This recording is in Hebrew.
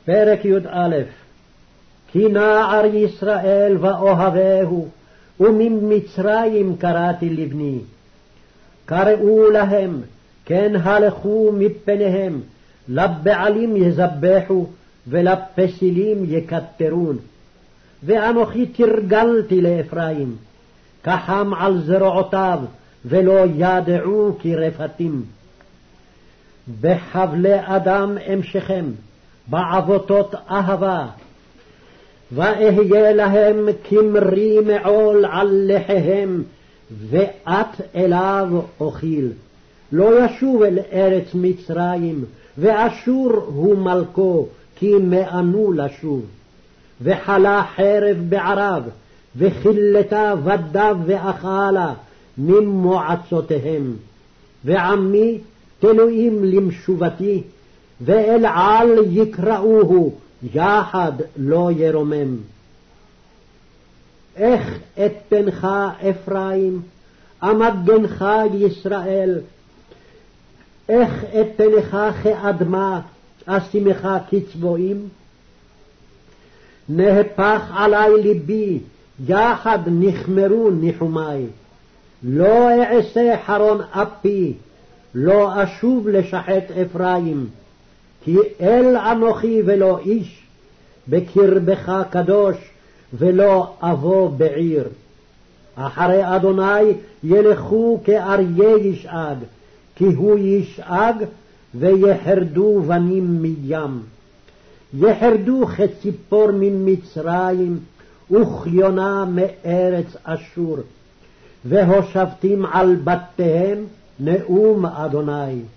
פרק י"א. כי נער ישראל ואוהבהו, וממצרים קראתי לבני. קראו להם, כן הלכו מפניהם, לבעלים יזבחו, ולפסילים יקטרון. ואנוכי תרגלתי לאפרים, כחם על זרועותיו, ולא ידעו כי רפתים. בחבלי אדם אמשכם, בעבותות אהבה, ואהיה להם כמרי מעול על לחיהם, ואת אליו אוכיל. לא ישוב אל ארץ מצרים, ואשור הוא מלכו, כי מאנו לשוב. וחלה חרב בערב, וכילתה ודב ואכלה ממועצותיהם. ועמי תלויים למשובתי, ואל על יקראוהו, יחד לא ירומם. איך אתנך אפרים, אמגנך ישראל, איך אתנך כאדמה, אשימך כצבועים? נהפך עלי ליבי, יחד נחמרו ניחומי. לא אעשה חרון אפי, לא אשוב לשחט אפרים, כי אל אנוכי ולא איש, בקרבך קדוש, ולא אבוא בעיר. אחרי אדוני ילכו כאריה ישאג, כי הוא ישאג, ויחרדו בנים מים. יחרדו כציפור ממצרים, וכיונה מארץ אשור. והושבתים על בתיהם נאום אדוני.